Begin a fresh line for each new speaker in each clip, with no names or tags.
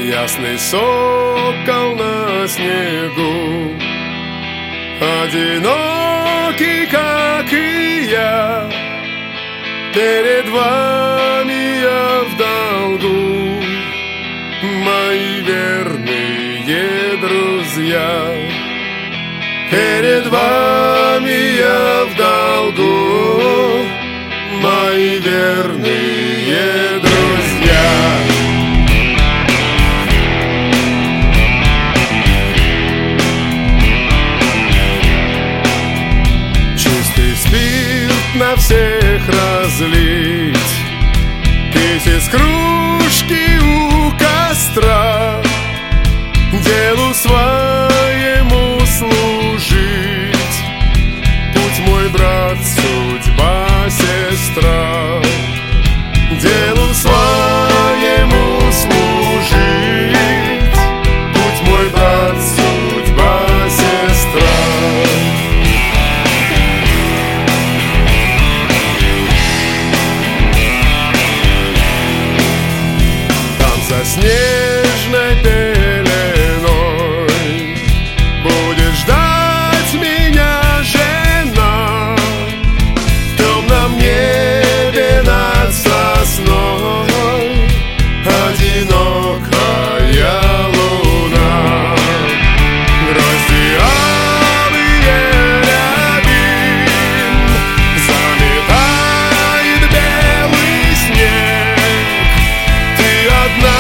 Ясный сокол на снегу, одинокий, как и я. Перед вами я в долгу, мои верные друзья. Перед вами я в долгу, мои верные друзья. Чистый спирт на всех разлить, пить из кружки у костра, делу своему служить. Путь мой, брат, судьба, сестра, делу своему служить. Путь мой, брат, судьба, сестра. За снежной пеленой будет ждать меня жена в темном небе над сосной, одинокая луна. Грозди алые рябин заметает белый снег. Ты одна,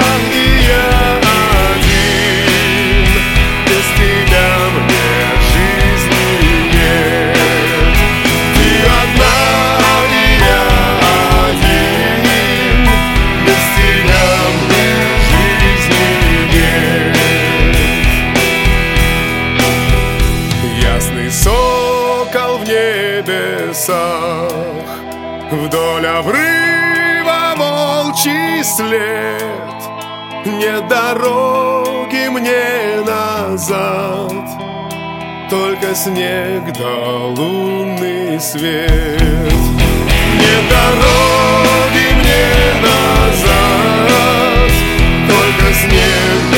сокол в небесах, вдоль обрыва волчий след. Нет дороги мне назад, только снег да лунный свет. Нет дороги мне назад, только снег